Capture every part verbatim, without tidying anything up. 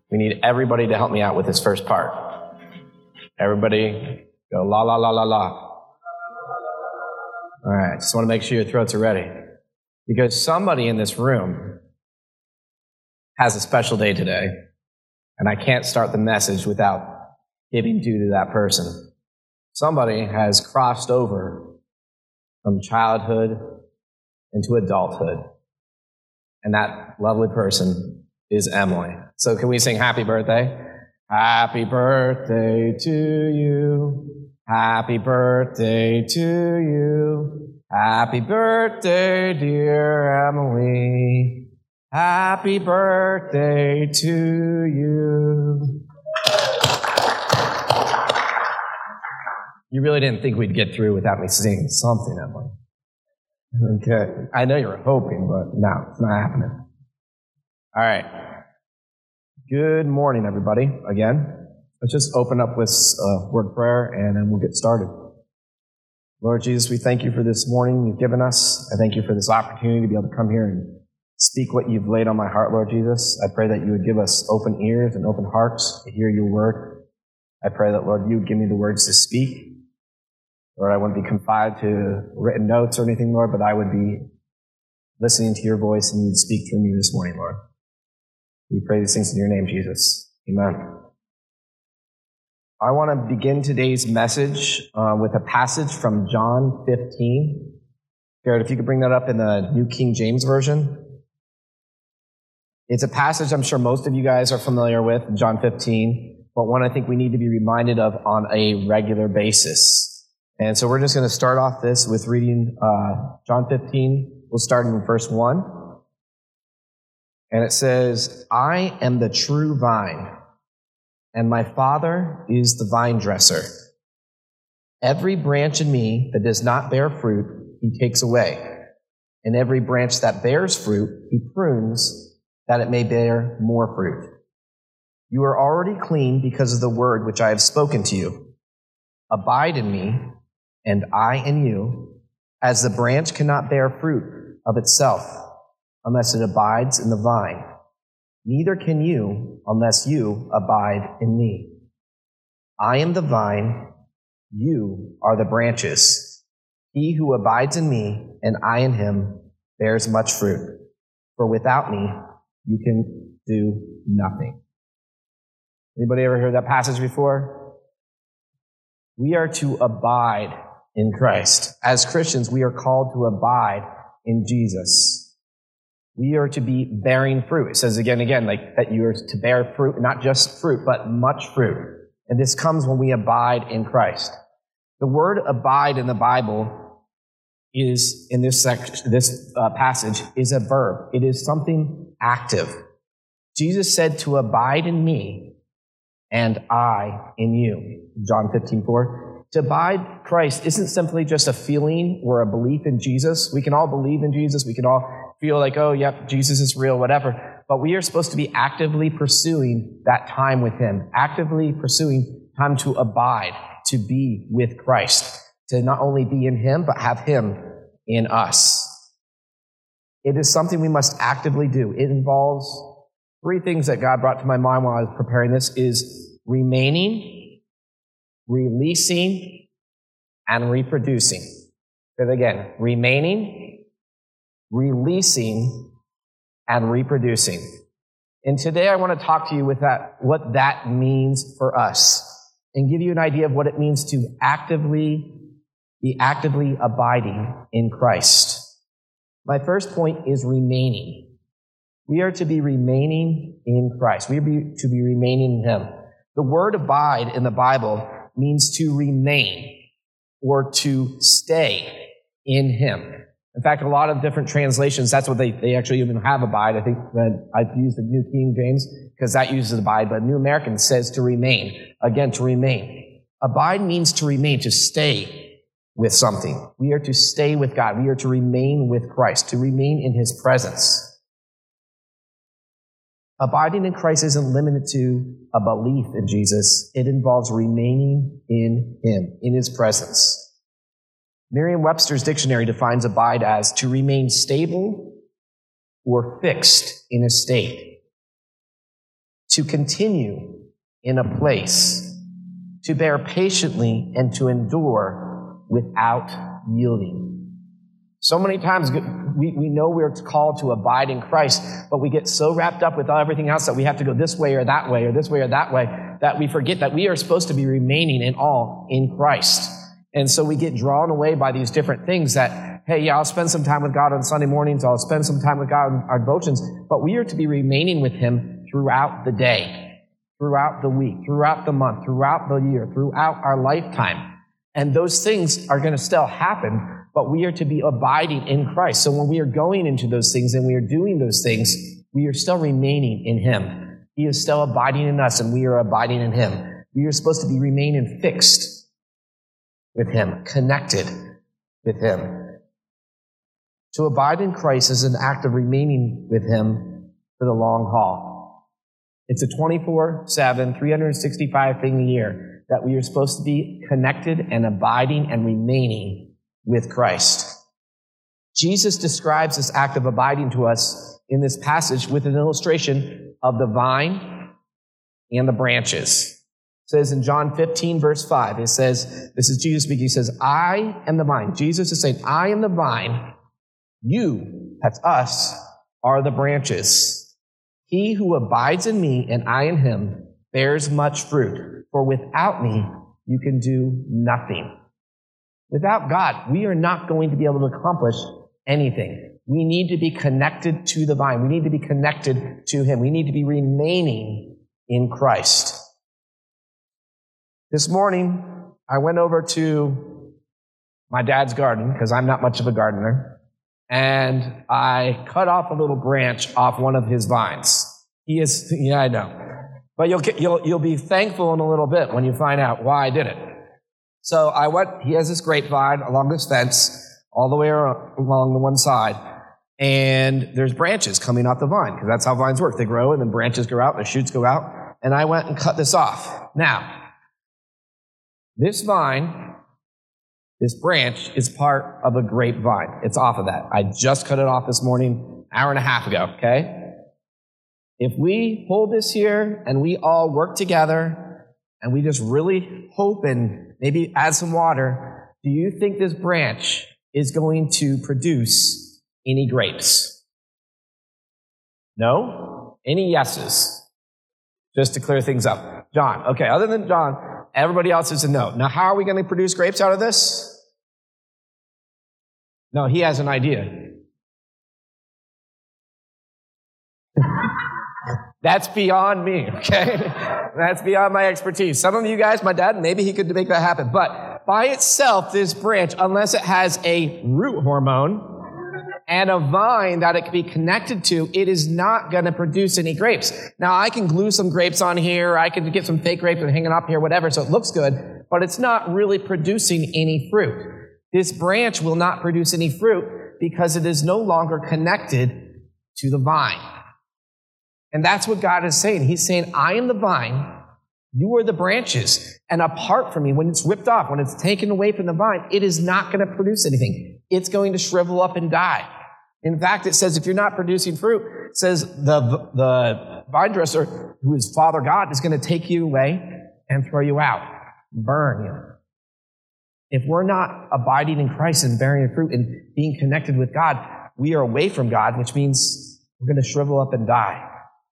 We need everybody to help me out with this first part. Everybody go la, la, la, la, la. All right, just want to make sure your throats are ready. Because somebody in this room has a special day today, and I can't start the message without giving due to that person. Somebody has crossed over from childhood into adulthood, and that lovely person is Emily. So can we sing happy birthday? Happy birthday to you. Happy birthday to you. Happy birthday, dear Emily. Happy birthday to you. You really didn't think we'd get through without me singing something, Emily. Okay. I know you were hoping, but no, it's not happening. All right. Good morning, everybody. Again, let's just open up with a word of prayer, and then we'll get started. Lord Jesus, we thank you for this morning you've given us. I thank you for this opportunity to be able to come here and speak what you've laid on my heart, Lord Jesus. I pray that you would give us open ears and open hearts to hear your word. I pray that, Lord, you would give me the words to speak. Lord, I wouldn't be confined to written notes or anything, Lord, but I would be listening to your voice and you would speak through me this morning, Lord. We pray these things in your name, Jesus. Amen. I want to begin today's message uh, with a passage from John fifteen. Garrett, if you could bring that up in the New King James Version. It's a passage I'm sure most of you guys are familiar with, John fifteen, but one I think we need to be reminded of on a regular basis. And so we're just going to start off this with reading uh, John fifteen. We'll start in verse one. And it says, I am the true vine, and my Father is the vine dresser. Every branch in me that does not bear fruit, he takes away. And every branch that bears fruit, he prunes, that it may bear more fruit. You are already clean because of the word which I have spoken to you. Abide in me, and I in you, as the branch cannot bear fruit of itself unless it abides in the vine. Neither can you unless you abide in me. I am the vine, you are the branches. He who abides in me and I in him bears much fruit. For without me, you can do nothing. Anybody ever heard that passage before? We are to abide in Christ. As Christians, we are called to abide in Jesus. We are to be bearing fruit. It says again and again, like that you are to bear fruit, not just fruit, but much fruit. And this comes when we abide in Christ. The word abide in the Bible is, in this section, this uh, passage, is a verb. It is something active. Jesus said to abide in me and I in you. John fifteen four. To abide Christ isn't simply just a feeling or a belief in Jesus. We can all believe in Jesus. We can all feel like, oh, yep, Jesus is real, whatever. But we are supposed to be actively pursuing that time with him, actively pursuing time to abide, to be with Christ, to not only be in him, but have him in us. It is something we must actively do. It involves three things that God brought to my mind while I was preparing this is remaining, releasing, and reproducing. But again, remaining, releasing, and reproducing. And today I want to talk to you with that, what that means for us, and give you an idea of what it means to actively be actively abiding in Christ. My first point is remaining. We are to be remaining in Christ. We are to be remaining in him. The word abide in the Bible means to remain or to stay in him. In fact, a lot of different translations, that's what they, they actually even have abide. I think that I've used the New King James because that uses abide, but New American says to remain. Again, to remain. Abide means to remain, to stay with something. We are to stay with God. We are to remain with Christ, to remain in his presence. Abiding in Christ isn't limited to a belief in Jesus. It involves remaining in him, in his presence. Merriam-Webster's dictionary defines abide as to remain stable or fixed in a state. to continue in a place, to bear patiently and to endure without yielding. So many times we, we know we're called to abide in Christ, but we get so wrapped up with everything else that we have to go this way or that way or this way or that way that we forget that we are supposed to be remaining in all in Christ. And so we get drawn away by these different things that, hey, yeah, I'll spend some time with God on Sunday mornings, I'll spend some time with God on our devotions, but we are to be remaining with Him throughout the day, throughout the week, throughout the month, throughout the year, throughout our lifetime. And those things are going to still happen, but we are to be abiding in Christ. So when we are going into those things and we are doing those things, we are still remaining in Him. He is still abiding in us and we are abiding in Him. We are supposed to be remaining fixed with Him, connected with Him. To abide in Christ is an act of remaining with Him for the long haul. It's a twenty-four seven, three hundred sixty-five thing a year that we are supposed to be connected and abiding and remaining with Christ. Jesus describes this act of abiding to us in this passage with an illustration of the vine and the branches. It says in John fifteen, verse five, it says, this is Jesus speaking, he says, I am the vine. Jesus is saying, I am the vine. You, that's us, are the branches. He who abides in me and I in him bears much fruit. For without me, you can do nothing. Without God, we are not going to be able to accomplish anything. We need to be connected to the vine. We need to be connected to Him. We need to be remaining in Christ. This morning, I went over to my dad's garden, because I'm not much of a gardener, and I cut off a little branch off one of his vines. He is, yeah, I know. But you'll, you'll, you'll be thankful in a little bit when you find out why I did it. So I went, he has this grapevine along this fence, all the way along the one side, and there's branches coming off the vine, because that's how vines work. They grow, and then branches grow out, and the shoots go out, and I went and cut this off. Now, this vine, this branch, is part of a grapevine. It's off of that. I just cut it off this morning, an hour and a half ago, okay? If we hold this here, and we all work together, and we just really hope and maybe add some water, do you think this branch is going to produce any grapes? No? Any yeses? Just to clear things up. John. Okay, other than John, everybody else is a no. Now, how are we going to produce grapes out of this? No, he has an idea. That's beyond me, okay? That's beyond my expertise. Some of you guys, my dad, maybe he could make that happen. But by itself, this branch, unless it has a root hormone and a vine that it can be connected to, it is not going to produce any grapes. Now, I can glue some grapes on here. I can get some fake grapes and hang it up here, whatever, so it looks good. But it's not really producing any fruit. This branch will not produce any fruit because it is no longer connected to the vine. And that's what God is saying. He's saying, I am the vine, you are the branches, and apart from me, when it's ripped off, when it's taken away from the vine, it is not going to produce anything. It's going to shrivel up and die. In fact, it says if you're not producing fruit, it says the, the vine dresser, who is Father God, is going to take you away and throw you out, burn you. If we're not abiding in Christ and bearing fruit and being connected with God, we are away from God, which means we're going to shrivel up and die.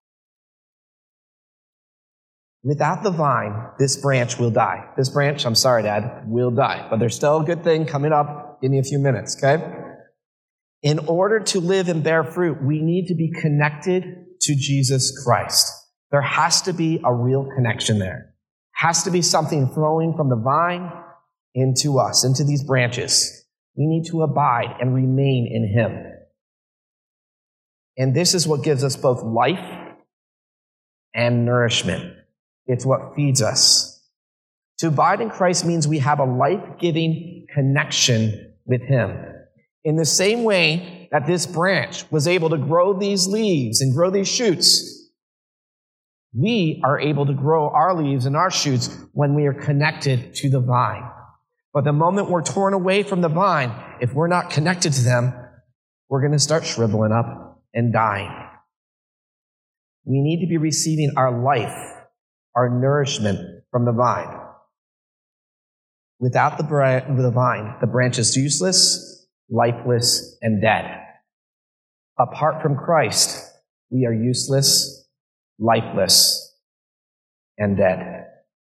Without the vine, this branch will die. This branch, I'm sorry, Dad, will die. But there's still a good thing coming up. Give me a few minutes, okay? In order to live and bear fruit, we need to be connected to Jesus Christ. There has to be a real connection there. Has to be something flowing from the vine into us, into these branches. We need to abide and remain in Him. And this is what gives us both life and nourishment. It's what feeds us. To abide in Christ means we have a life-giving connection with Him. In the same way that this branch was able to grow these leaves and grow these shoots, we are able to grow our leaves and our shoots when we are connected to the vine. But the moment we're torn away from the vine, if we're not connected to them, we're going to start shriveling up and dying. We need to be receiving our life, our nourishment from the vine. Without the, bra- the vine, the branch is useless, lifeless, and dead. Apart from Christ, we are useless, lifeless, and dead.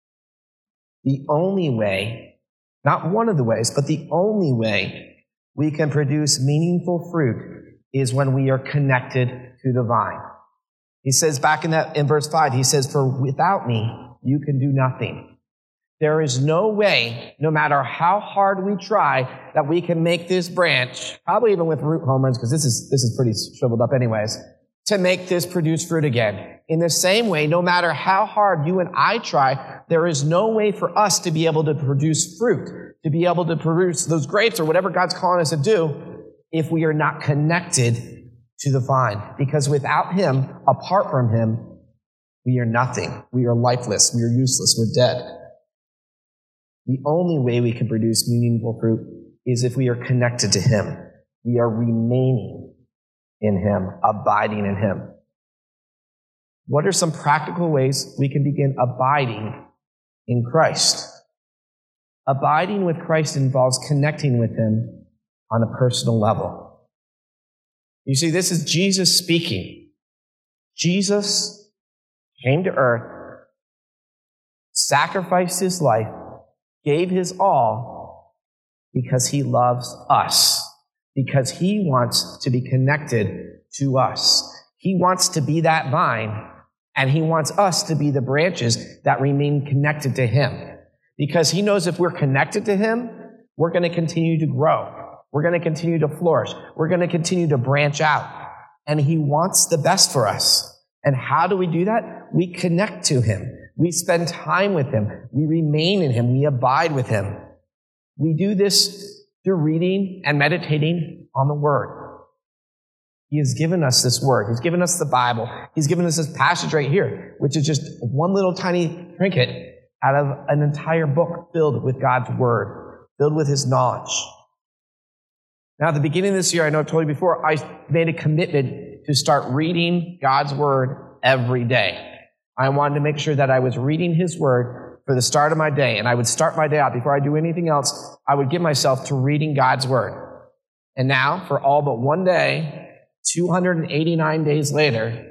The only way, not one of the ways, but the only way we can produce meaningful fruit is when we are connected to the vine. He says back in that in verse five, he says, "For without me, you can do nothing." There is no way, no matter how hard we try, that we can make this branch, probably even with root hormones, because this is this is pretty shriveled up anyways, to make this produce fruit again. In the same way, no matter how hard you and I try, there is no way for us to be able to produce fruit, to be able to produce those grapes or whatever God's calling us to do, if we are not connected to the vine. Because without him, apart from him, we are nothing. We are lifeless. We are useless. We're dead. The only way we can produce meaningful fruit is if we are connected to him. We are remaining in him, abiding in him. What are some practical ways we can begin abiding in Christ? Abiding with Christ involves connecting with him on a personal level. You see, this is Jesus speaking. Jesus came to earth, sacrificed his life, gave his all because he loves us, because he wants to be connected to us. He wants to be that vine, and he wants us to be the branches that remain connected to him. Because he knows if we're connected to him, we're going to continue to grow. We're going to continue to flourish. We're going to continue to branch out. And he wants the best for us. And how do we do that? We connect to him. We spend time with him. We remain in him. We abide with him. We do this through reading and meditating on the word. He has given us this word. He's given us the Bible. He's given us this passage right here, which is just one little tiny trinket out of an entire book filled with God's word, filled with his knowledge. Now, at the beginning of this year, I know I've told you before, I made a commitment to start reading God's word every day. I wanted to make sure that I was reading his word for the start of my day, and I would start my day out. Before I do anything else, I would give myself to reading God's word. And now, for all but one day, two hundred eighty-nine days later,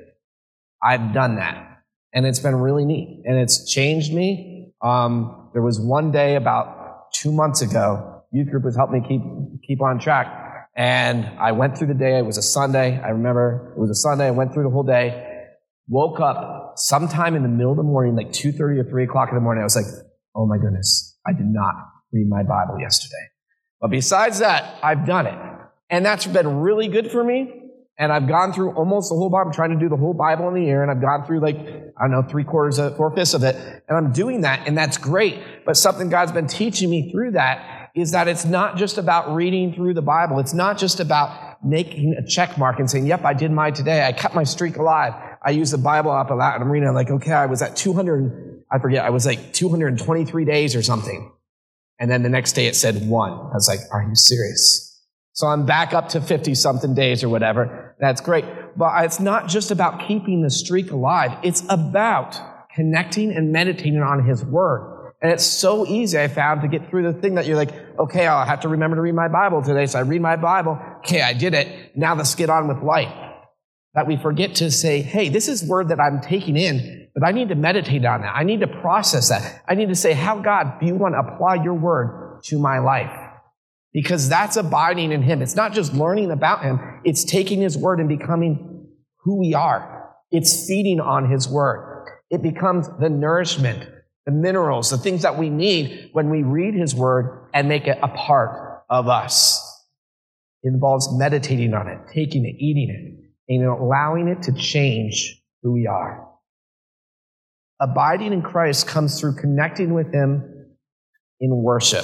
I've done that. And it's been really neat. And it's changed me. Um, there was one day about two months ago, youth group was helping me keep keep on track. And I went through the day. It was a Sunday. I remember it was a Sunday. I went through the whole day. Woke up sometime in the middle of the morning, like two thirty or three o'clock in the morning. I was like, oh my goodness, I did not read my Bible yesterday. But besides that, I've done it. And that's been really good for me. And I've gone through almost the whole Bible. I'm trying to do the whole Bible in the year. And I've gone through like, I don't know, three quarters of it, four fifths of it. And I'm doing that. And that's great. But something God's been teaching me through that is that it's not just about reading through the Bible. It's not just about making a check mark and saying, yep, I did mine today. I kept my streak alive. I use the Bible app a lot, and I'm reading, I'm like, okay, I was at two hundred, I forget, I was like two hundred twenty-three days or something. And then the next day it said one. I was like, are you serious? So I'm back up to fifty-something days or whatever. That's great. But it's not just about keeping the streak alive. It's about connecting and meditating on his word. And it's so easy, I found, to get through the thing that you're like, okay, I'll have to remember to read my Bible today. So I read my Bible. Okay, I did it. Now let's get on with life. That we forget to say, hey, this is word that I'm taking in, but I need to meditate on that. I need to process that. I need to say, how, God, do you want to apply your word to my life? Because that's abiding in him. It's not just learning about him. It's taking his word and becoming who we are. It's feeding on his word. It becomes the nourishment, the minerals, the things that we need when we read his word and make it a part of us. It involves meditating on it, taking it, eating it, and allowing it to change who we are. Abiding in Christ comes through connecting with him in worship.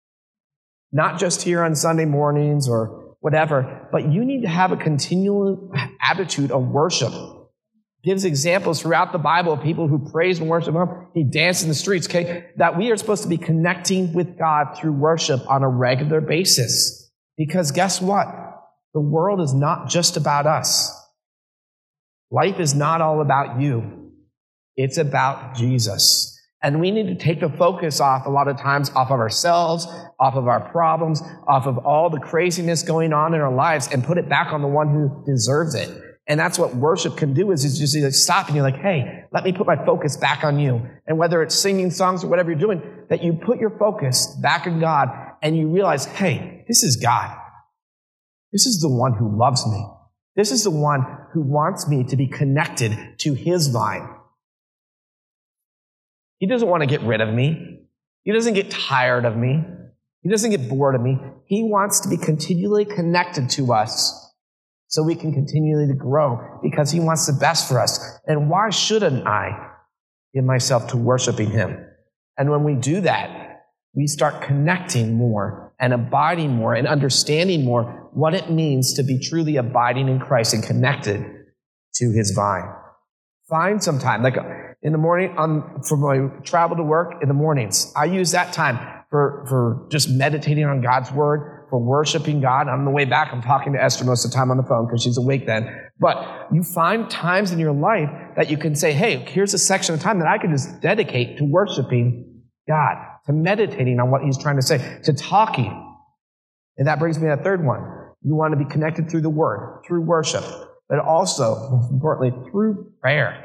Not just here on Sunday mornings or whatever, but you need to have a continual attitude of worship. Gives examples throughout the Bible of people who praise and worship him. He danced in the streets, okay? That we are supposed to be connecting with God through worship on a regular basis. Because guess what? The world is not just about us. Life is not all about you. It's about Jesus. And we need to take the focus off a lot of times off of ourselves, off of our problems, off of all the craziness going on in our lives and put it back on the one who deserves it. And that's what worship can do is it's just like stop and you're like, hey, let me put my focus back on you. And whether it's singing songs or whatever you're doing, that you put your focus back on God and you realize, hey, this is God. This is the one who loves me. This is the one who wants me to be connected to his vine. He doesn't want to get rid of me. He doesn't get tired of me. He doesn't get bored of me. He wants to be continually connected to us so we can continually grow because he wants the best for us. And why shouldn't I give myself to worshiping him? And when we do that, we start connecting more and abiding more and understanding more what it means to be truly abiding in Christ and connected to his vine. Find some time, like in the morning, on for my travel to work in the mornings. I use that time for, for just meditating on God's word, for worshiping God. On the way back, I'm talking to Esther most of the time on the phone because she's awake then. But you find times in your life that you can say, hey, here's a section of time that I can just dedicate to worshiping God, to meditating on what he's trying to say, to talking. And that brings me to that third one. You want to be connected through the word, through worship, but also, most importantly, through prayer.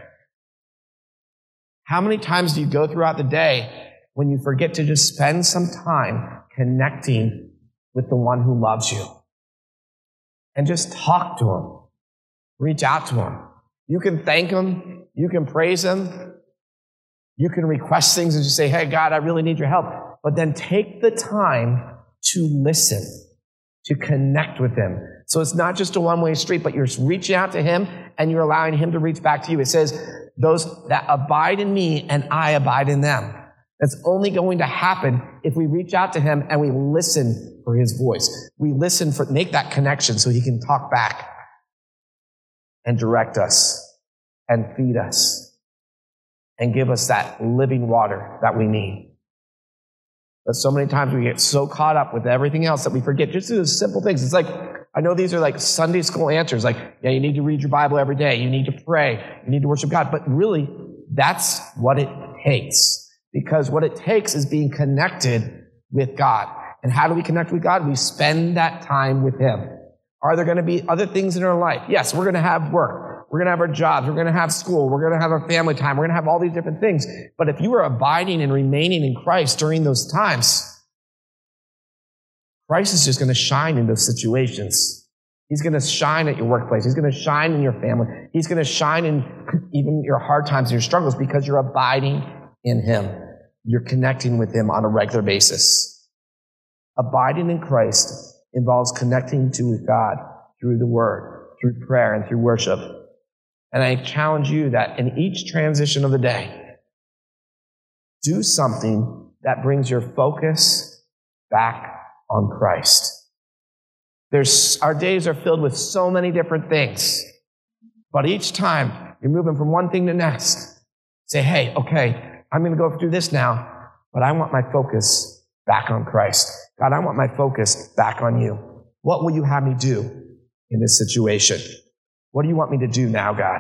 How many times do you go throughout the day when you forget to just spend some time connecting with the one who loves you? And just talk to him. Reach out to him. You can thank him. You can praise him. You can request things and just say, hey, God, I really need your help. But then take the time to listen, to connect with him. So it's not just a one-way street, but you're reaching out to him and you're allowing him to reach back to you. It says, those that abide in me and I abide in them. That's only going to happen if we reach out to him and we listen for his voice. We listen for, make that connection so he can talk back and direct us and feed us and give us that living water that we need. But so many times we get so caught up with everything else that we forget just the simple things. It's like, I know these are like Sunday school answers, like, yeah, you need to read your Bible every day. You need to pray. You need to worship God. But really, that's what it takes. Because what it takes is being connected with God. And how do we connect with God? We spend that time with him. Are there going to be other things in our life? Yes, we're going to have work. We're going to have our jobs. We're going to have school. We're going to have our family time. We're going to have all these different things. But if you are abiding and remaining in Christ during those times, Christ is just going to shine in those situations. He's going to shine at your workplace. He's going to shine in your family. He's going to shine in even your hard times and your struggles because you're abiding in him. You're connecting with him on a regular basis. Abiding in Christ involves connecting to God through the word, through prayer, and through worship. And I challenge you that in each transition of the day, do something that brings your focus back on Christ. There's, our days are filled with so many different things. But each time you're moving from one thing to the next, say, hey, okay, I'm going to go do this now, but I want my focus back on Christ. God, I want my focus back on you. What will you have me do in this situation? What do you want me to do now, God?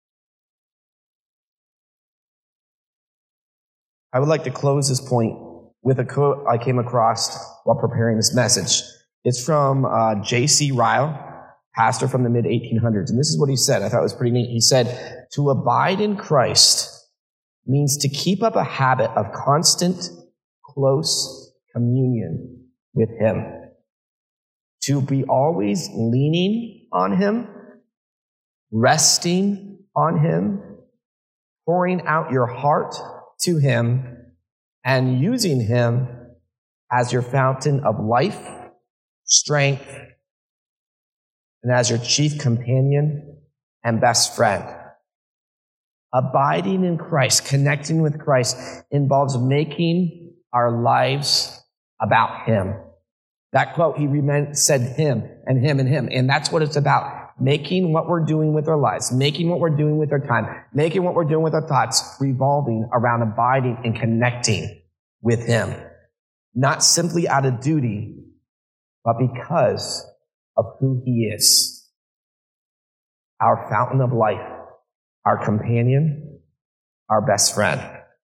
I would like to close this point with a quote I came across while preparing this message. It's from uh, J C Ryle, pastor from the mid eighteen hundreds. And this is what he said. I thought it was pretty neat. He said, to abide in Christ means to keep up a habit of constant, close communion with him. To be always leaning on him, resting on him, pouring out your heart to him, and using him as your fountain of life, strength, and as your chief companion and best friend. Abiding in Christ, connecting with Christ, involves making our lives about him. That quote, he said him and him and him. And that's what it's about. Making what we're doing with our lives, making what we're doing with our time, making what we're doing with our thoughts, revolving around abiding and connecting with him. Not simply out of duty, but because of who he is. Our fountain of life, our companion, our best friend.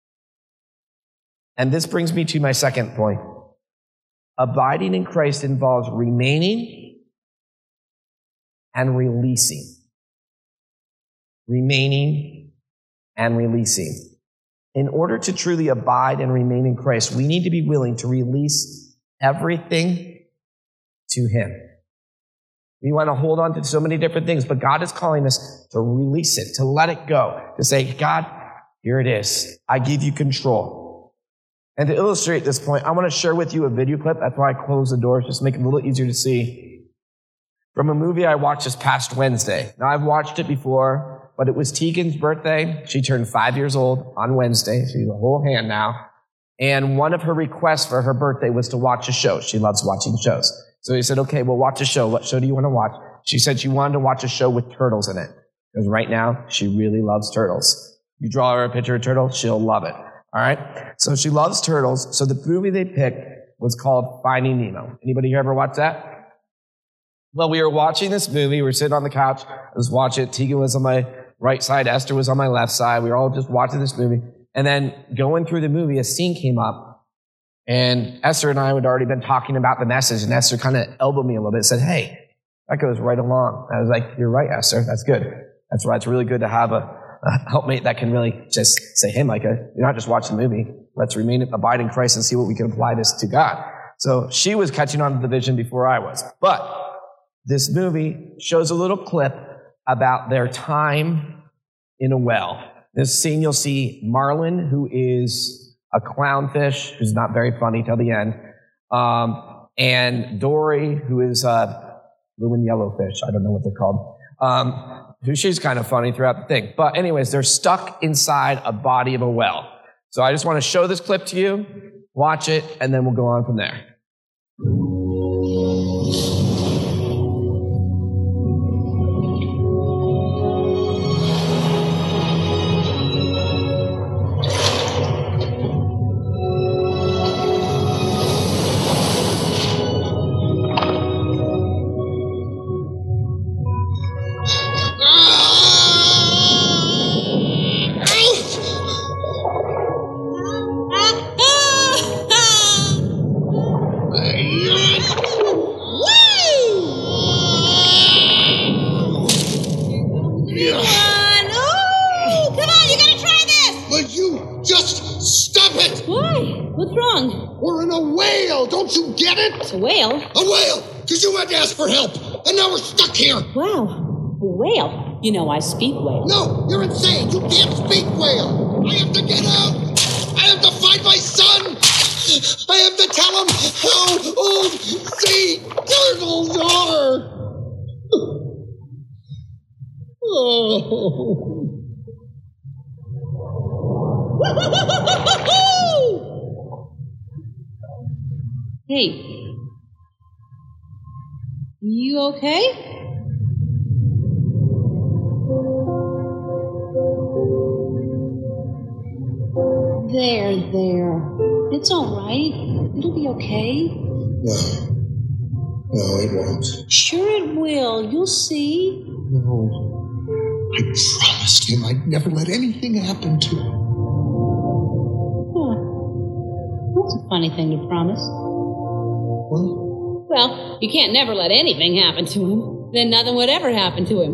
And this brings me to my second point. Abiding in Christ involves remaining and releasing. Remaining and releasing. In order to truly abide and remain in Christ, we need to be willing to release everything to Him. We want to hold on to so many different things, but God is calling us to release it, to let it go, to say, God, here it is. I give you control. And to illustrate this point, I want to share with you a video clip. That's why I closed the doors, just to make it a little easier to see. From a movie I watched this past Wednesday. Now, I've watched it before, but it was Tegan's birthday. She turned five years old on Wednesday. She's a whole hand now. And one of her requests for her birthday was to watch a show. She loves watching shows. So he said, okay, we'll watch a show. What show do you want to watch? She said she wanted to watch a show with turtles in it. Because right now, she really loves turtles. You draw her a picture of turtles, she'll love it. All right? So she loves turtles. So the movie they picked was called Finding Nemo. Anybody here ever watch that? Well, we were watching this movie. We were sitting on the couch. I was watching it. Tegan was on my right side. Esther was on my left side. We were all just watching this movie. And then going through the movie, a scene came up. And Esther and I had already been talking about the message. And Esther kind of elbowed me a little bit and said, hey, that goes right along. I was like, you're right, Esther. That's good. That's right. It's really good to have a, a helpmate that can really just say, hey, Micah, you're not just watching the movie. Let's remain, abide in Christ and see what we can apply this to God. So she was catching on to the vision before I was. But this movie shows a little clip about their time in a well. This scene, you'll see Marlin, who is a clownfish, who's not very funny till the end, um, and Dory, who is a blue and yellow fish. I don't know what they're called. Um, who she's kind of funny throughout the thing. But anyways, they're stuck inside a body of a well. So I just want to show this clip to you, watch it, and then we'll go on from there. A whale? A whale! Because you had to ask for help, and now we're stuck here! Wow. A whale? You know I speak whale. No, you're insane! You can't speak whale! I have to get out! I have to find my son! I have to tell him how old sea turtles are! Oh. Hey. You okay? There, there. It's all right. It'll be okay. No. No, it won't. Sure it will. You'll see. No. I promised him I'd never let anything happen to him. Huh. That's a funny thing to promise. What? Well, you can't never let anything happen to him. Then nothing would ever happen to him.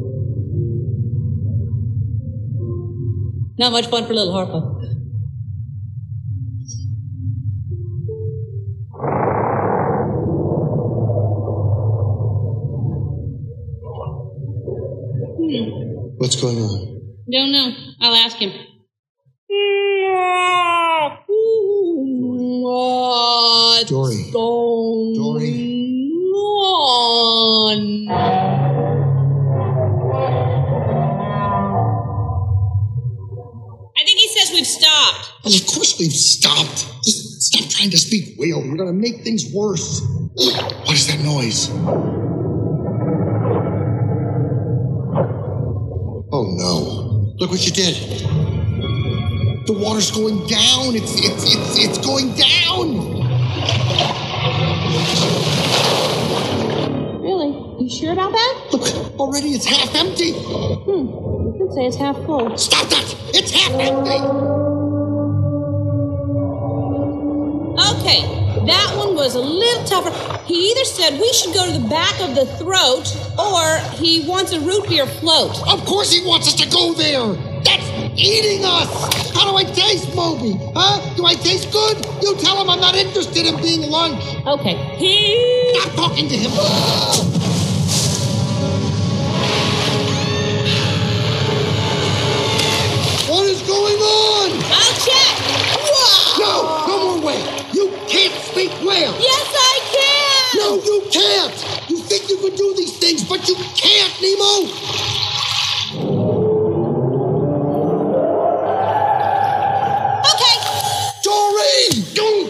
Not much fun for little Harpo. Hmm. What's going on? Don't know. I'll ask him. What's Dory. going Dory. on? I think he says we've stopped. Well, of course we've stopped. Just stop trying to speak whale. You're going to make things worse. What is that noise? Oh, no. Look what you did. The water's going down. It's, it's, it's, it's going down. Really? You sure about that? Look Look, already it's half empty. Hmm. I'd say it's half full. Stop that! It's half empty! Okay, that one was a little tougher. He either said we should go to the back of the throat, or he wants a root beer float. Of course he wants us to go there! That's eating us! How do I taste, Moby? Huh? Do I taste good? You tell him I'm not interested in being lunch. Okay, he... Stop talking to him! What is going on? I'll check! No! No more whale! You can't speak whale! Yes, I can! No, you can't! You think you can do these things, but you can't, Nemo! Okay! Dory! Don't!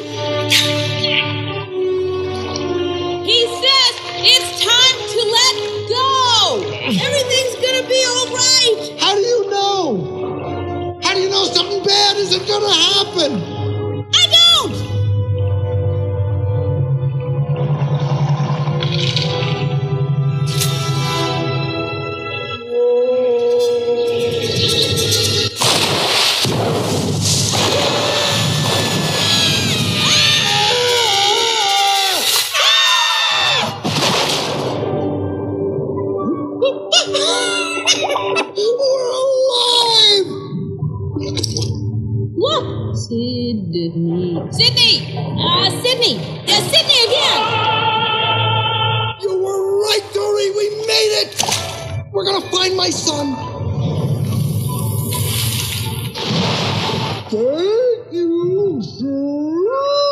He says it's time to let go! Everything's gonna be all right! How do you know? How do you know something bad isn't gonna happen? I don't! We're alive! Look! Sydney. Sydney! Uh, Sydney! Uh, Sydney again! You were right, Dory! We made it! We're gonna find my son! Thank you, sir!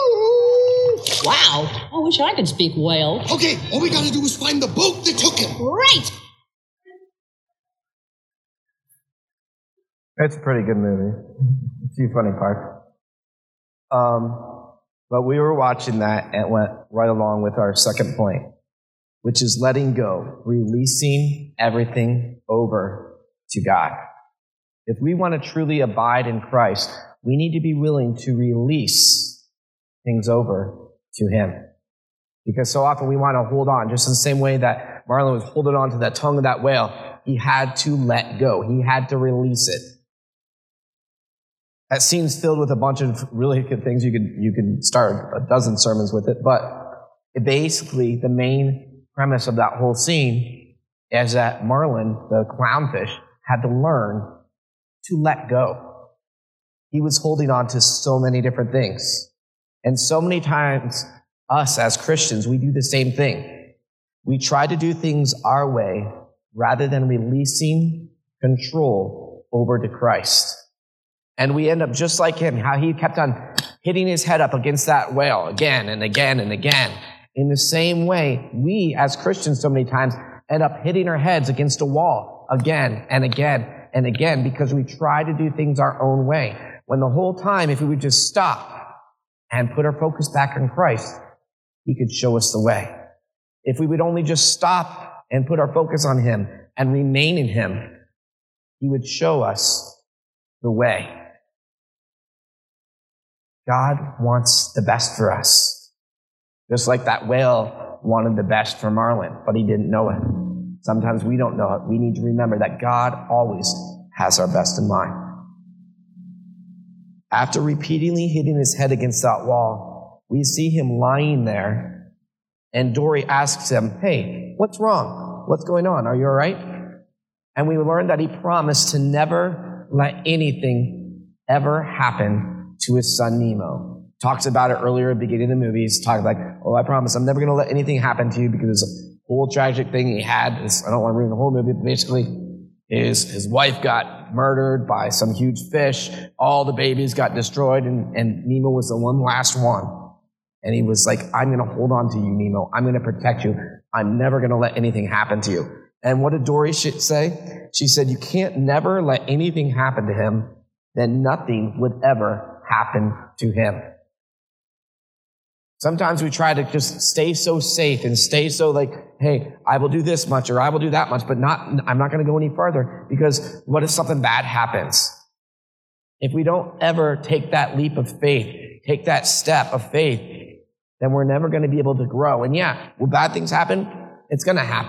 Wow! I wish I could speak whale. Okay, all we gotta do is find the boat that took him. Right! It's a pretty good movie. A few funny parts. Um, but we were watching that and it went right along with our second point, which is letting go, releasing everything over to God. If we want to truly abide in Christ, we need to be willing to release things over to Him. Because so often we want to hold on, just in the same way that Marlon was holding on to that tongue of that whale. He had to let go. He had to release it. That scene's filled with a bunch of really good things. You could you could start a dozen sermons with it, but it basically the main premise of that whole scene is that Marlin, the clownfish, had to learn to let go. He was holding on to so many different things. And so many times, us as Christians, we do the same thing. We try to do things our way rather than releasing control over to Christ. And we end up just like him, how he kept on hitting his head up against that whale again and again and again. In the same way, we as Christians so many times end up hitting our heads against a wall again and again and again because we try to do things our own way. When the whole time, if we would just stop and put our focus back on Christ, He could show us the way. If we would only just stop and put our focus on Him and remain in Him, He would show us the way. God wants the best for us. Just like that whale wanted the best for Marlin, but he didn't know it. Sometimes we don't know it. We need to remember that God always has our best in mind. After repeatedly hitting his head against that wall, we see him lying there, and Dory asks him, "Hey, what's wrong? What's going on? Are you all right?" And we learn that he promised to never let anything ever happen to his son Nemo. Talks about it earlier at the beginning of the movie. He's talking like, "Oh, I promise I'm never going to let anything happen to you," because there's a whole tragic thing he had. This, I don't want to ruin the whole movie, but basically his, his wife got murdered by some huge fish. All the babies got destroyed, and, and Nemo was the one last one. And he was like, "I'm going to hold on to you, Nemo. I'm going to protect you. I'm never going to let anything happen to you." And what did Dory say? She said, "You can't never let anything happen to him, then nothing would ever happen to him." Sometimes we try to just stay so safe and stay so like, "Hey, I will do this much or I will do that much, but not, I'm not going to go any further, because what if something bad happens?" If we don't ever take that leap of faith, take that step of faith, then we're never going to be able to grow. And yeah, will bad things happen? It's going to happen.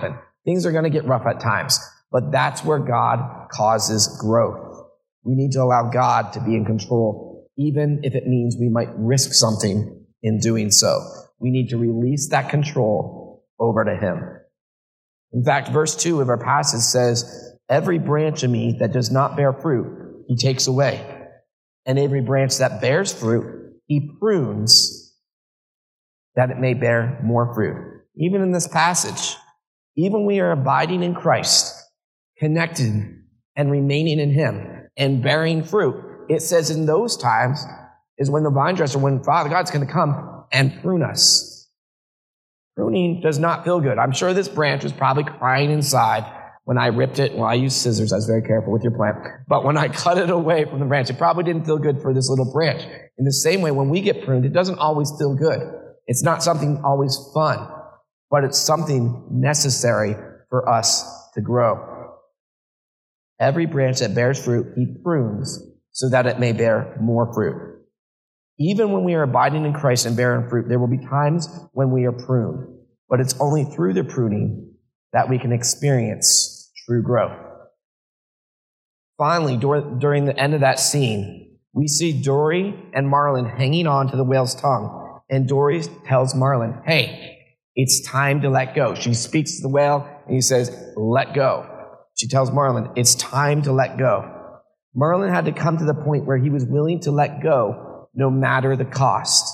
Things are going to get rough at times, but that's where God causes growth. We need to allow God to be in control, even if it means we might risk something in doing so. We need to release that control over to him. In fact, verse two of our passage says, every branch of me that does not bear fruit, he takes away. And every branch that bears fruit, he prunes that it may bear more fruit. Even in this passage, even when we are abiding in Christ, connected and remaining in him and bearing fruit, it says in those times is when the vine dresser, when Father God's going to come and prune us. Pruning does not feel good. I'm sure this branch was probably crying inside when I ripped it. Well, I used scissors. I was very careful with your plant. But when I cut it away from the branch, it probably didn't feel good for this little branch. In the same way, when we get pruned, it doesn't always feel good. It's not something always fun, but it's something necessary for us to grow. Every branch that bears fruit, he prunes so that it may bear more fruit. Even when we are abiding in Christ and bearing fruit, there will be times when we are pruned, but it's only through the pruning that we can experience true growth. Finally, during the end of that scene, we see Dory and Marlin hanging on to the whale's tongue, and Dory tells Marlin, hey, it's time to let go. She speaks to the whale, and he says, let go. She tells Marlin, it's time to let go. Marlin had to come to the point where he was willing to let go no matter the cost.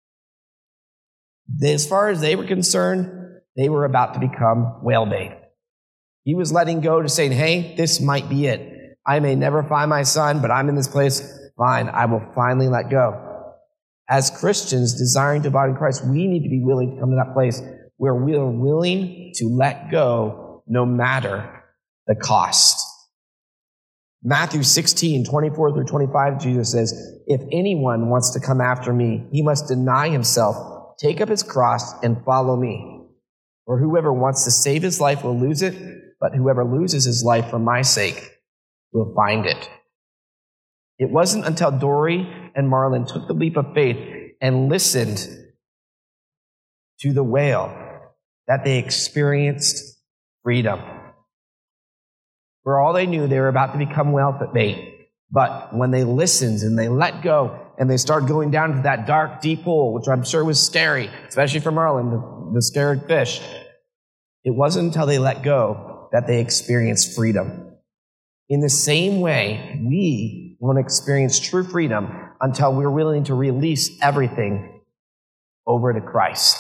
As far as they were concerned, they were about to become whale bait. He was letting go to saying, hey, this might be it. I may never find my son, but I'm in this place. Fine, I will finally let go. As Christians desiring to abide in Christ, we need to be willing to come to that place where we are willing to let go no matter the cost. Matthew sixteen, twenty-four through twenty-five, Jesus says, if anyone wants to come after me, he must deny himself, take up his cross, and follow me. For whoever wants to save his life will lose it, but whoever loses his life for my sake will find it. It wasn't until Dory and Marlin took the leap of faith and listened to the whale that they experienced freedom. For all they knew, they were about to become whale bait. But when they listened and they let go and they started going down to that dark, deep hole, which I'm sure was scary, especially for Marlin, the, the scared fish, it wasn't until they let go that they experienced freedom. In the same way, we won't experience true freedom until we're willing to release everything over to Christ.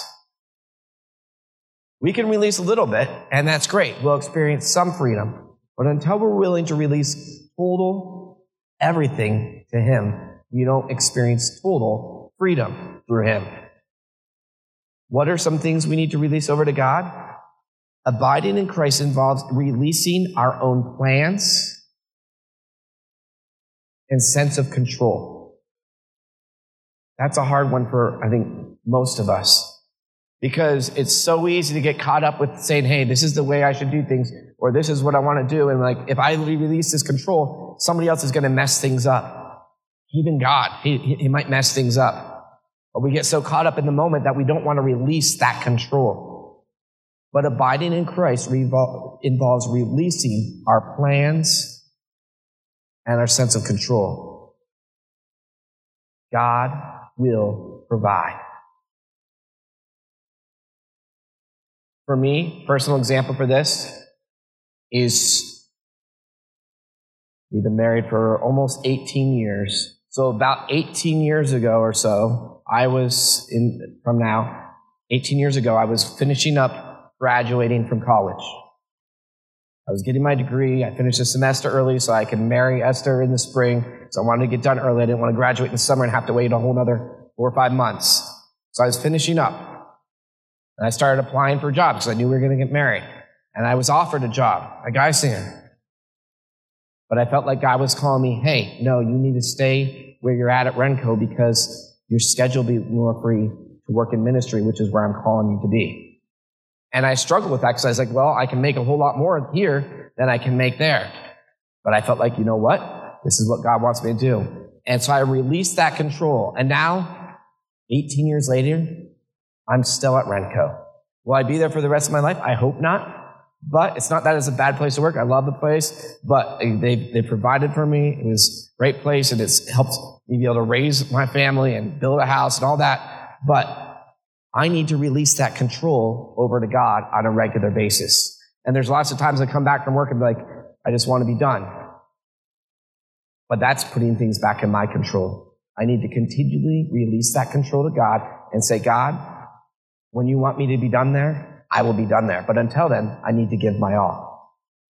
We can release a little bit, and that's great. We'll experience some freedom. But until we're willing to release total everything to him, we don't experience total freedom through him. What are some things we need to release over to God? Abiding in Christ involves releasing our own plans and sense of control. That's a hard one for, I think, most of us. Because it's so easy to get caught up with saying, hey, this is the way I should do things, or this is what I want to do. And like, if I release this control, somebody else is going to mess things up. Even God, he, he might mess things up. But we get so caught up in the moment that we don't want to release that control. But abiding in Christ revol- involves releasing our plans and our sense of control. God will provide. For me, personal example for this is we've been married for almost eighteen years. So about eighteen years ago or so, I was in, from now, eighteen years ago, I was finishing up graduating from college. I was getting my degree. I finished a semester early so I could marry Esther in the spring. So I wanted to get done early. I didn't want to graduate in the summer and have to wait a whole another four or five months. So I was finishing up. And I started applying for jobs because I knew we were going to get married. And I was offered a job, a guy singer. But I felt like God was calling me, hey, no, you need to stay where you're at at Renco because your schedule will be more free to work in ministry, which is where I'm calling you to be. And I struggled with that because I was like, well, I can make a whole lot more here than I can make there. But I felt like, you know what? This is what God wants me to do. And so I released that control. And now, eighteen years later, I'm still at Renco. Will I be there for the rest of my life? I hope not. But it's not that it's a bad place to work. I love the place, but they they provided for me. It was a great place, and it's helped me be able to raise my family and build a house and all that. But I need to release that control over to God on a regular basis. And there's lots of times I come back from work and be like, I just want to be done. But that's putting things back in my control. I need to continually release that control to God and say, God, when you want me to be done there, I will be done there. But until then, I need to give my all.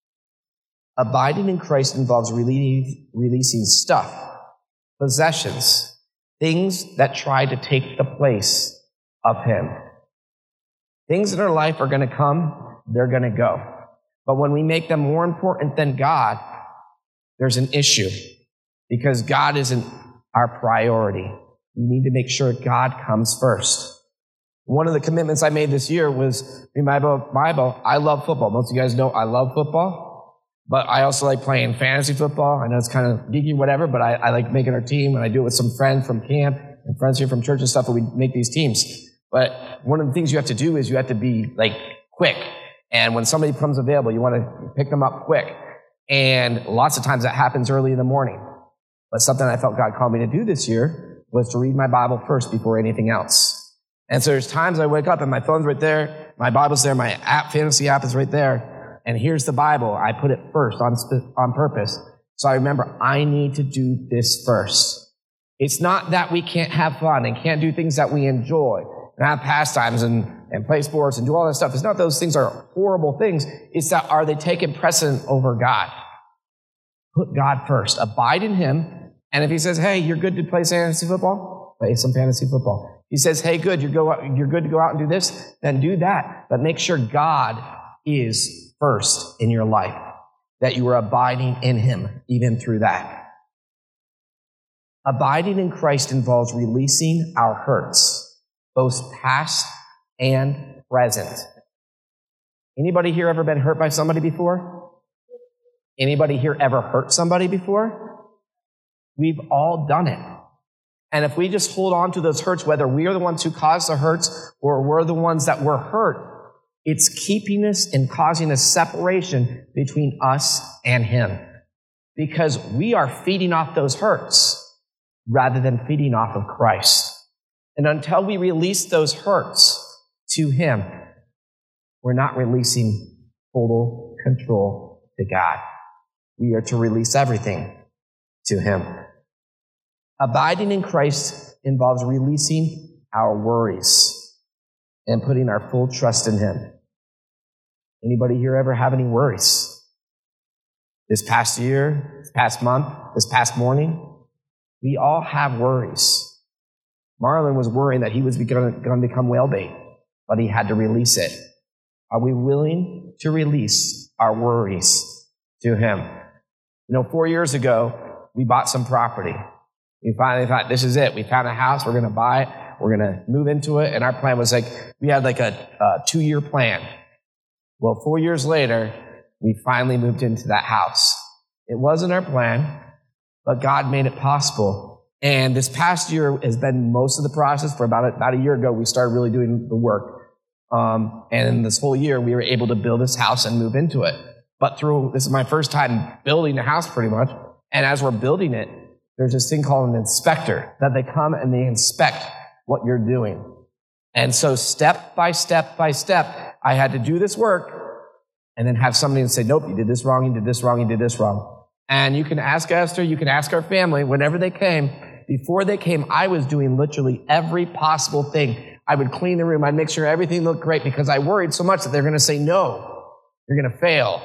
Abiding in Christ involves releasing, releasing stuff, possessions, things that try to take the place of Him. Things in our life are going to come, they're going to go. But when we make them more important than God, there's an issue because God isn't our priority. We need to make sure God comes first. One of the commitments I made this year was, in my Bible, I love football. Most of you guys know I love football, but I also like playing fantasy football. I know it's kind of geeky, whatever, but I, I like making our team, and I do it with some friends from camp and friends here from church and stuff, and we make these teams. But one of the things you have to do is you have to be, like, quick. And when somebody becomes available, you want to pick them up quick. And lots of times that happens early in the morning. But something I felt God called me to do this year was to read my Bible first before anything else. And so there's times I wake up and my phone's right there, my Bible's there, my app, fantasy app is right there, and here's the Bible. I put it first on, on purpose. So I remember I need to do this first. It's not that we can't have fun and can't do things that we enjoy and have pastimes and, and play sports and do all that stuff. It's not those things are horrible things. It's that are they taking precedent over God? Put God first. Abide in Him. And if He says, hey, you're good to play fantasy football, play some fantasy football. He says, hey, good, you're, go out, you're good to go out and do this, then do that. But make sure God is first in your life, that you are abiding in Him, even through that. Abiding in Christ involves releasing our hurts, both past and present. Anybody here ever been hurt by somebody before? Anybody here ever hurt somebody before? We've all done it. And if we just hold on to those hurts, whether we are the ones who caused the hurts or we're the ones that were hurt, it's keeping us and causing a separation between us and Him. Because we are feeding off those hurts rather than feeding off of Christ. And until we release those hurts to Him, we're not releasing total control to God. We are to release everything to Him. Abiding in Christ involves releasing our worries and putting our full trust in Him. Anybody here ever have any worries? This past year, this past month, this past morning, we all have worries. Marlon was worrying that he was going to become whale bait, but he had to release it. Are we willing to release our worries to Him? You know, four years ago, we bought some property. We finally thought, this is it. We found a house. We're going to buy it. We're going to move into it. And our plan was like, we had like a, a two-year plan. Well, four years later, we finally moved into that house. It wasn't our plan, but God made it possible. And this past year has been most of the process. For about a, about a year ago, we started really doing the work. Um, and this whole year, we were able to build this house and move into it. But through, this is my first time building a house pretty much. And as we're building it, there's this thing called an inspector, that they come and they inspect what you're doing. And so step by step by step, I had to do this work and then have somebody say, nope, you did this wrong, you did this wrong, you did this wrong. And you can ask Esther, you can ask our family, whenever they came, before they came, I was doing literally every possible thing. I would clean the room, I'd make sure everything looked great because I worried so much that they're going to say, no, you're going to fail.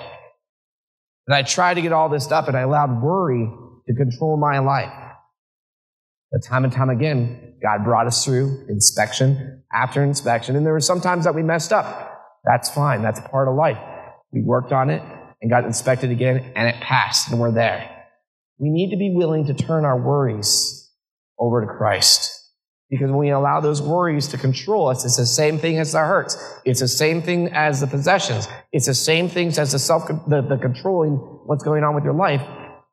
And I tried to get all this stuff and I allowed worry to control my life. But time and time again, God brought us through inspection after inspection, and there were some times that we messed up. That's fine. That's part of life. We worked on it and got inspected again, and it passed, and we're there. We need to be willing to turn our worries over to Christ. Because when we allow those worries to control us, it's the same thing as the hurts. It's the same thing as the possessions. It's the same things as the self, the, the controlling what's going on with your life.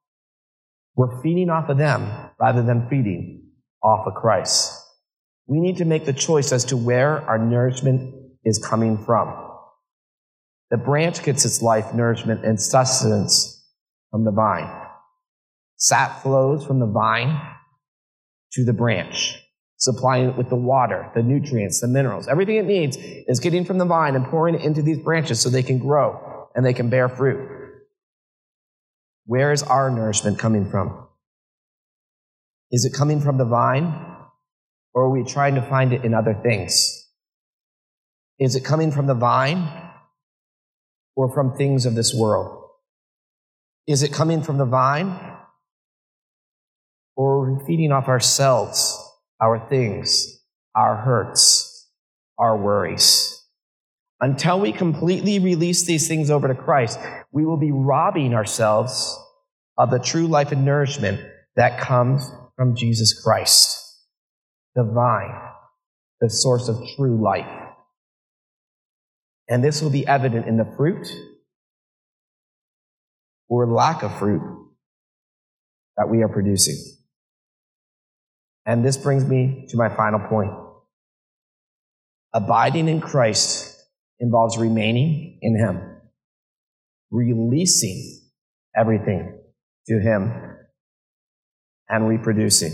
We're feeding off of them rather than feeding off of Christ. We need to make the choice as to where our nourishment is coming from. The branch gets its life, nourishment, and sustenance from the vine. Sap flows from the vine to the branch, supplying it with the water, the nutrients, the minerals. Everything it needs is getting from the vine and pouring it into these branches so they can grow and they can bear fruit. Where is our nourishment coming from? Is it coming from the vine, or are we trying to find it in other things? Is it coming from the vine or from things of this world? Is it coming from the vine, or are we feeding off ourselves, our things, our hurts, our worries? Until we completely release these things over to Christ, we will be robbing ourselves of the true life and nourishment that comes from Jesus Christ, the vine, the source of true life. And this will be evident in the fruit or lack of fruit that we are producing. And this brings me to my final point. Abiding in Christ involves remaining in Him, releasing everything to Him, and reproducing.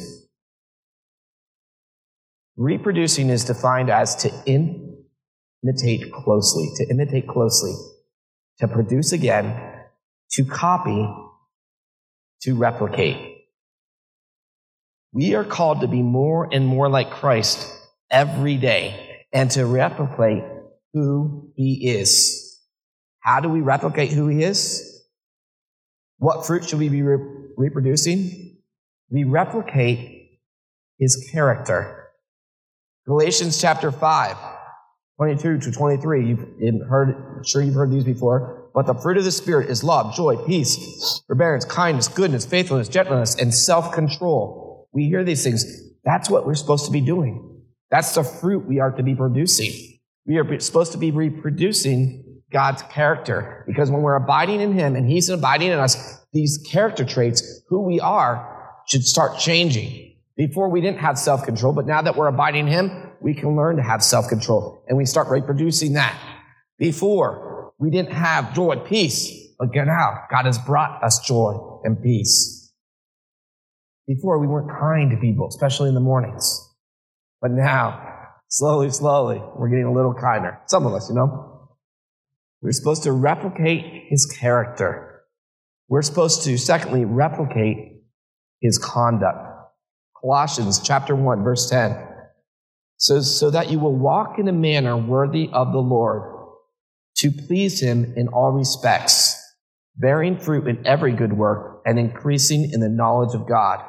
Reproducing is defined as to imitate closely, to imitate closely, to produce again, to copy, to replicate. We are called to be more and more like Christ every day and to replicate who He is. How do we replicate who He is? What fruit should we be re- reproducing? We replicate His character. Galatians chapter five, twenty-two to twenty-three. You've heard, I'm sure you've heard these before. But the fruit of the Spirit is love, joy, peace, forbearance, kindness, goodness, faithfulness, gentleness, and self-control. We hear these things. That's what we're supposed to be doing. That's the fruit we are to be producing. We are supposed to be reproducing God's character, because when we're abiding in Him and He's abiding in us, these character traits, who we are, should start changing. Before we didn't have self-control, but now that we're abiding in Him, we can learn to have self-control, and we start reproducing that. Before, we didn't have joy and peace, but now God has brought us joy and peace. Before, we weren't kind to people, especially in the mornings. But now, slowly, slowly, we're getting a little kinder. Some of us, you know. We're supposed to replicate His character. We're supposed to, secondly, replicate His conduct. Colossians chapter one, verse ten says, so that you will walk in a manner worthy of the Lord, to please Him in all respects, bearing fruit in every good work and increasing in the knowledge of God.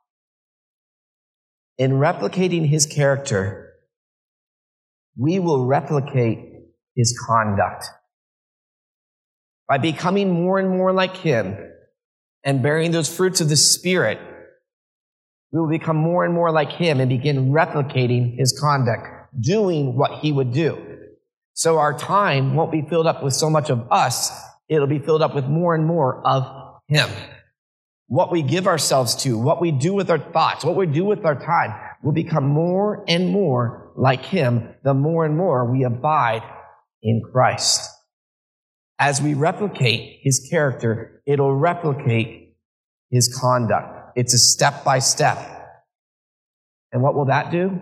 In replicating His character, we will replicate His conduct. By becoming more and more like Him and bearing those fruits of the Spirit, we will become more and more like Him and begin replicating His conduct, doing what He would do. So our time won't be filled up with so much of us, it'll be filled up with more and more of Him. What we give ourselves to, what we do with our thoughts, what we do with our time, will become more and more like Him the more and more we abide in Christ. As we replicate His character, it'll replicate His conduct. It's a step by step. And what will that do?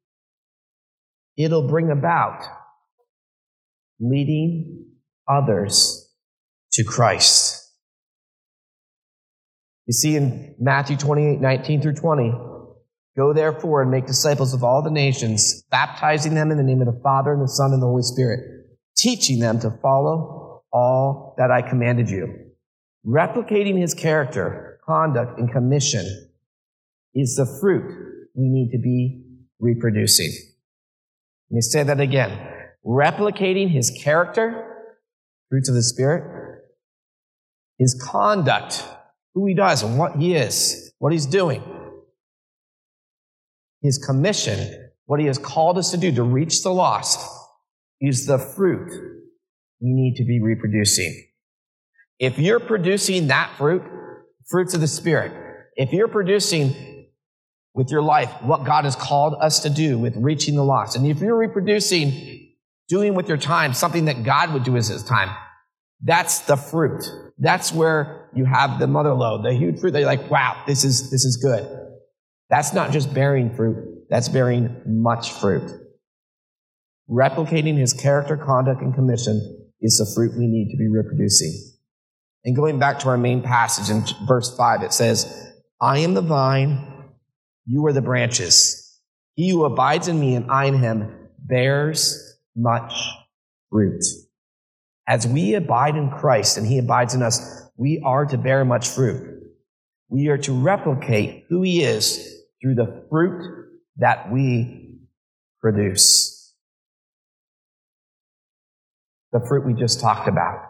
It'll bring about leading others to Christ. You see in Matthew twenty-eight, nineteen through twenty, go therefore and make disciples of all the nations, baptizing them in the name of the Father and the Son and the Holy Spirit, teaching them to follow all that I commanded you. Replicating His character, conduct, and commission is the fruit we need to be reproducing. Let me say that again. Replicating His character, fruits of the Spirit, His conduct, who He does and what He is, what He's doing, His commission, what He has called us to do to reach the lost, is the fruit we need to be reproducing. If you're producing that fruit, fruits of the Spirit, if you're producing with your life what God has called us to do with reaching the lost, and if you're reproducing doing with your time something that God would do with his time. That's the fruit. That's where you have the mother lode, the huge fruit that you're like, wow, this is, this is good. That's not just bearing fruit. That's bearing much fruit. Replicating his character, conduct, and commission is the fruit we need to be reproducing. And going back to our main passage in verse five, it says, I am the vine, you are the branches. He who abides in me and I in him bears much fruit. As we abide in Christ and he abides in us, we are to bear much fruit. We are to replicate who he is through the fruit that we produce. The fruit we just talked about.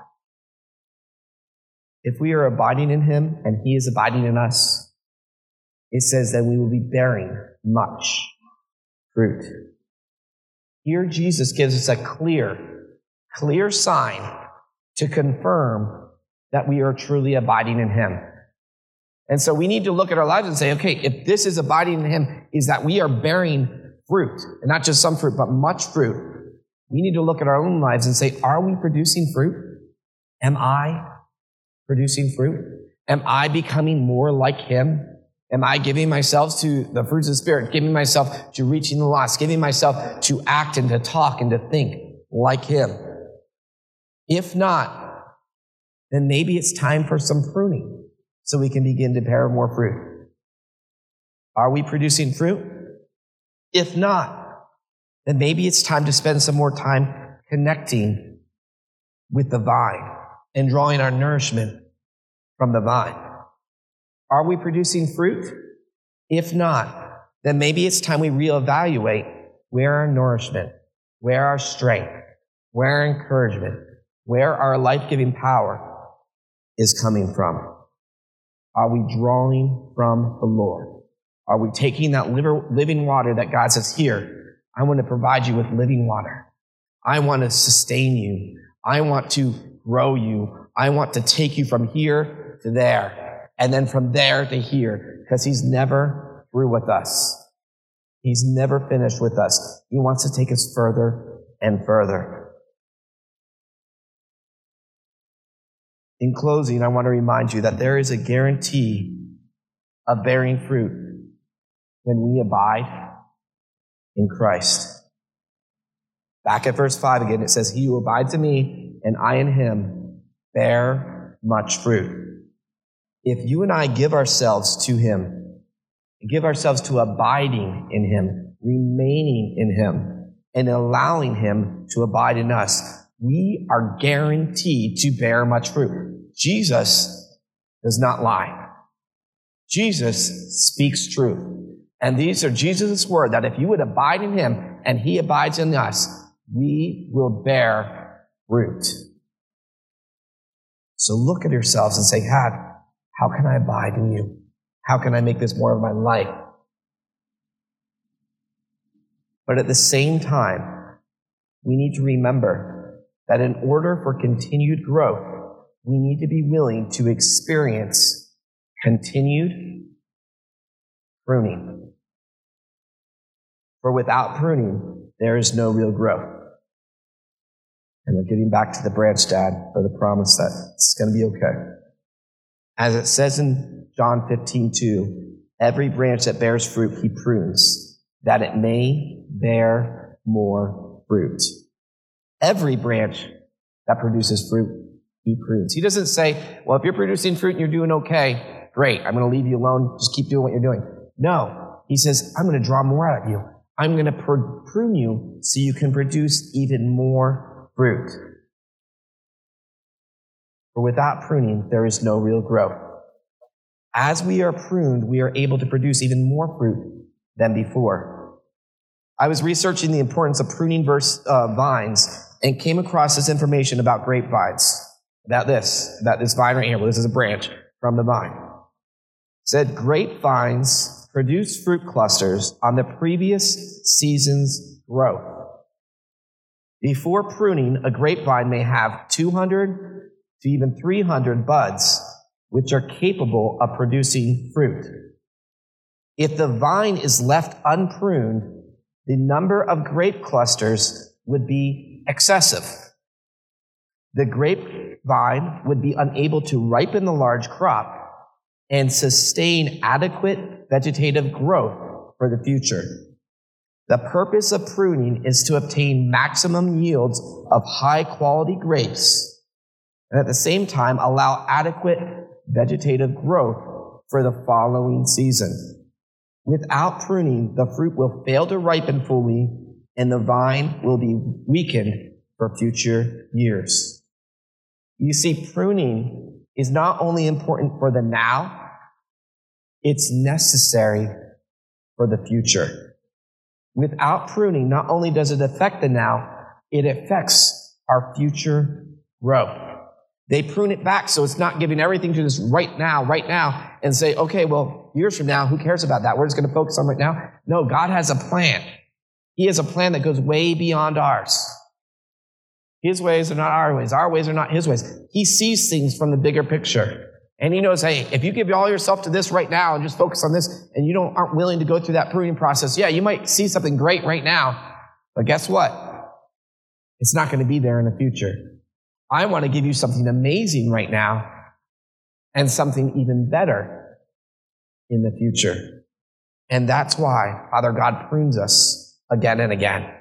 If we are abiding in him and he is abiding in us, it says that we will be bearing much fruit. Here Jesus gives us a clear, clear sign to confirm that we are truly abiding in him. And so we need to look at our lives and say, okay, if this is abiding in him, is that we are bearing fruit, and not just some fruit, but much fruit. We need to look at our own lives and say, are we producing fruit? Am I producing fruit? Am I becoming more like him? Am I giving myself to the fruits of the Spirit, giving myself to reaching the lost, giving myself to act and to talk and to think like him? If not, then maybe it's time for some pruning so we can begin to bear more fruit. Are we producing fruit? If not, then maybe it's time to spend some more time connecting with the vine and drawing our nourishment from the vine. Are we producing fruit? If not, then maybe it's time we reevaluate where our nourishment, where our strength, where our encouragement, where our life-giving power is coming from. Are we drawing from the Lord? Are we taking that living water that God says, here, I want to provide you with living water. I want to sustain you. I want to grow you. I want to take you from here to there, and then from there to here, because he's never through with us. He's never finished with us. He wants to take us further and further. In closing, I want to remind you that there is a guarantee of bearing fruit when we abide in Christ. Back at verse five again, it says, he who abides in me and I in him bear much fruit. If you and I give ourselves to him, give ourselves to abiding in him, remaining in him, and allowing him to abide in us, we are guaranteed to bear much fruit. Jesus does not lie. Jesus speaks truth. And these are Jesus' word, that if you would abide in him and he abides in us, we will bear fruit. So look at yourselves and say, God, how can I abide in you? How can I make this more of my life? But at the same time, we need to remember that in order for continued growth, we need to be willing to experience continued pruning. For without pruning, there is no real growth. And we're getting back to the branch, Dad, or the promise that it's going to be okay. As it says in John fifteen two, every branch that bears fruit, he prunes, that it may bear more fruit. Every branch that produces fruit, he prunes. He doesn't say, well, if you're producing fruit and you're doing okay, great, I'm going to leave you alone. Just keep doing what you're doing. No, he says, I'm going to draw more out of you. I'm going to prune you so you can produce even more fruit. For without pruning, there is no real growth. As we are pruned, we are able to produce even more fruit than before. I was researching the importance of pruning verse, uh, vines and came across this information about grapevines. About this, about this vine right here. Well, this is a branch from the vine. It said grapevines produce fruit clusters on the previous season's growth. Before pruning, a grapevine may have two hundred to even three hundred buds, which are capable of producing fruit. If the vine is left unpruned, the number of grape clusters would be excessive. The grapevine would be unable to ripen the large crop and sustain adequate vegetative growth for the future. The purpose of pruning is to obtain maximum yields of high-quality grapes and at the same time allow adequate vegetative growth for the following season. Without pruning, the fruit will fail to ripen fully and the vine will be weakened for future years. You see, pruning is not only important for the now, it's necessary for the future. Without pruning, not only does it affect the now, it affects our future growth. They prune it back so it's not giving everything to us right now, right now, and say, okay, well, years from now, who cares about that? We're just going to focus on right now. No, God has a plan. He has a plan that goes way beyond ours. His ways are not our ways. Our ways are not his ways. He sees things from the bigger picture. And he knows, hey, if you give all yourself to this right now and just focus on this, and you don't aren't willing to go through that pruning process, yeah, you might see something great right now, but guess what? It's not going to be there in the future. I want to give you something amazing right now and something even better in the future. And that's why Father God prunes us again and again.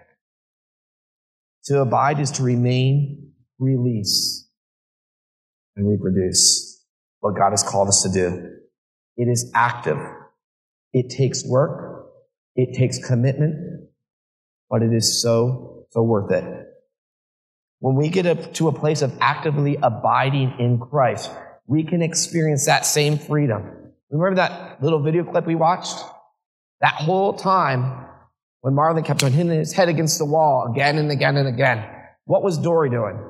To abide is to remain, release, and reproduce. What God has called us to do. It is active. It takes work. It takes commitment, but it is so, so worth it. When we get up to a place of actively abiding in Christ, we can experience that same freedom. Remember that little video clip we watched? That whole time when Marlon kept on hitting his head against the wall again and again and again, what was Dory doing?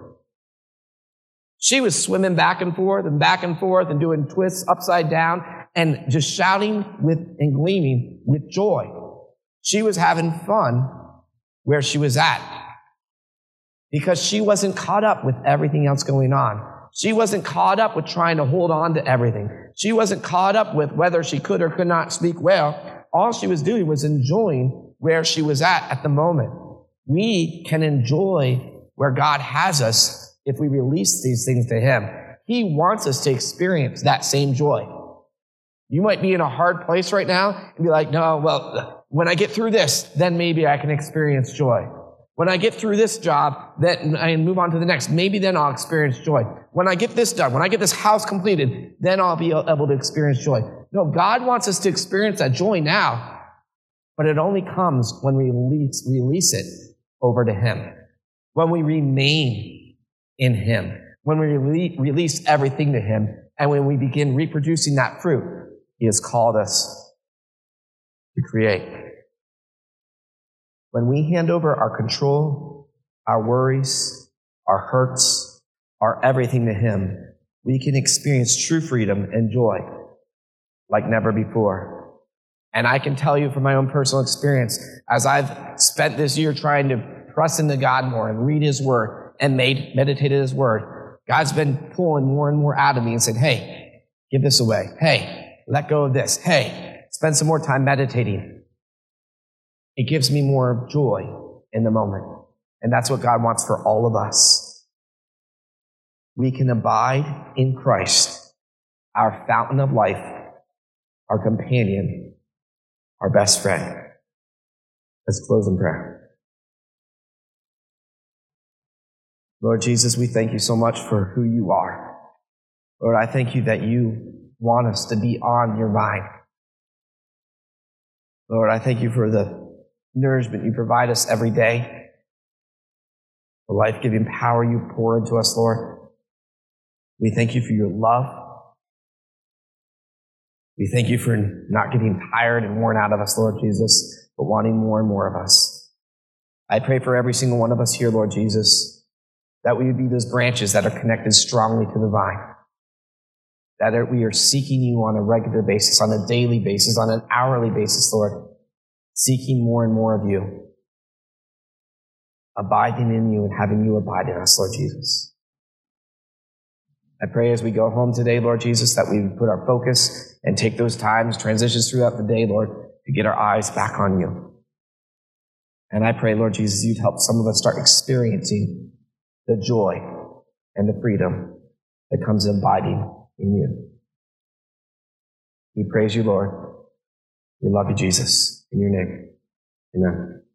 She was swimming back and forth and back and forth and doing twists upside down and just shouting with and gleaming with joy. She was having fun where she was at because she wasn't caught up with everything else going on. She wasn't caught up with trying to hold on to everything. She wasn't caught up with whether she could or could not speak well. All she was doing was enjoying where she was at at the moment. We can enjoy where God has us if we release these things to him. He wants us to experience that same joy. You might be in a hard place right now and be like, no, well, when I get through this, then maybe I can experience joy. When I get through this job, then I move on to the next. Maybe then I'll experience joy. When I get this done, when I get this house completed, then I'll be able to experience joy. No, God wants us to experience that joy now, but it only comes when we release, release it over to him. When we remain in him, when we re- release everything to him, and when we begin reproducing that fruit he has called us to create. When we hand over our control, our worries, our hurts, our everything to him, we can experience true freedom and joy like never before. And I can tell you from my own personal experience, as I've spent this year trying to press into God more and read his word, and made, meditated his word, God's been pulling more and more out of me and said, hey, give this away. Hey, let go of this. Hey, spend some more time meditating. It gives me more joy in the moment. And that's what God wants for all of us. We can abide in Christ, our fountain of life, our companion, our best friend. Let's close in prayer. Lord Jesus, we thank you so much for who you are. Lord, I thank you that you want us to be on your vine. Lord, I thank you for the nourishment you provide us every day, the life-giving power you pour into us, Lord. We thank you for your love. We thank you for not getting tired and worn out of us, Lord Jesus, but wanting more and more of us. I pray for every single one of us here, Lord Jesus, that we would be those branches that are connected strongly to the vine. That we are seeking you on a regular basis, on a daily basis, on an hourly basis, Lord. Seeking more and more of you. Abiding in you and having you abide in us, Lord Jesus. I pray as we go home today, Lord Jesus, that we would put our focus and take those times, transitions throughout the day, Lord, to get our eyes back on you. And I pray, Lord Jesus, you'd help some of us start experiencing the joy and the freedom that comes in abiding in you. We praise you, Lord. We love you, Jesus. In your name, amen.